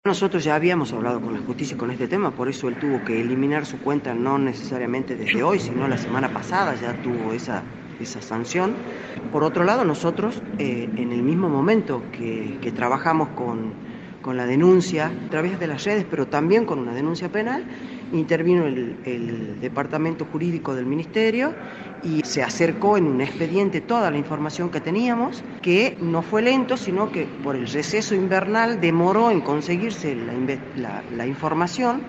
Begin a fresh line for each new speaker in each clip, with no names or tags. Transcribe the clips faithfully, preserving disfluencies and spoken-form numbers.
Nosotros ya habíamos hablado con la justicia con este tema, por eso él tuvo que eliminar su cuenta, no necesariamente desde hoy, sino la semana pasada ya tuvo esa, esa sanción. Por otro lado, nosotros eh, en el mismo momento que, que trabajamos con, con la denuncia a través de las redes, pero también con una denuncia penal, intervino el, el Departamento Jurídico del Ministerio y se acercó en un expediente toda la información que teníamos, que no fue lento, sino que por el receso invernal demoró en conseguirse la, la, la información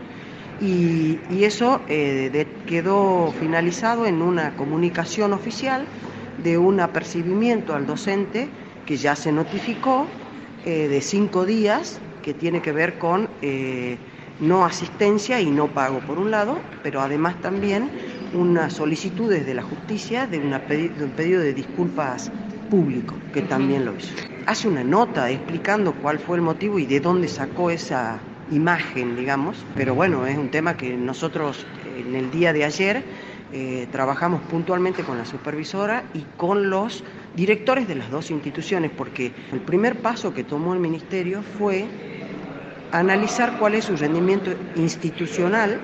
y, y eso eh, de, quedó finalizado en una comunicación oficial de un apercibimiento al docente que ya se notificó eh, de cinco días, que tiene que ver con eh, no asistencia y no pago por un lado, pero además también unas solicitudes de la justicia de, una pedi- de un pedido de disculpas público, que también lo hizo. Hace una nota explicando cuál fue el motivo y de dónde sacó esa imagen, digamos, pero bueno, es un tema que nosotros en el día de ayer eh, trabajamos puntualmente con la supervisora y con los directores de las dos instituciones, porque el primer paso que tomó el ministerio fue analizar cuál es su rendimiento institucional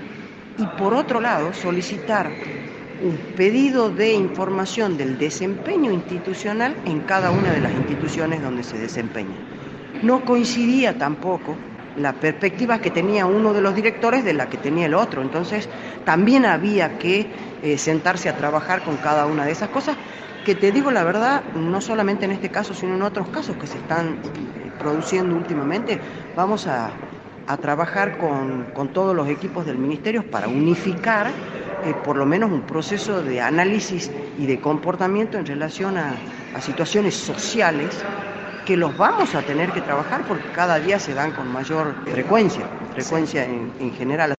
y por otro lado solicitar un pedido de información del desempeño institucional en cada una de las instituciones donde se desempeña. No coincidía tampoco la perspectiva que tenía uno de los directores de la que tenía el otro, entonces también había que eh, sentarse a trabajar con cada una de esas cosas, que te digo la verdad, no solamente en este caso, sino en otros casos que se están eh, produciendo últimamente. Vamos a a trabajar con, con todos los equipos del ministerio para unificar eh, por lo menos un proceso de análisis y de comportamiento en relación a, a situaciones sociales que los vamos a tener que trabajar porque cada día se dan con mayor frecuencia, frecuencia en, en general.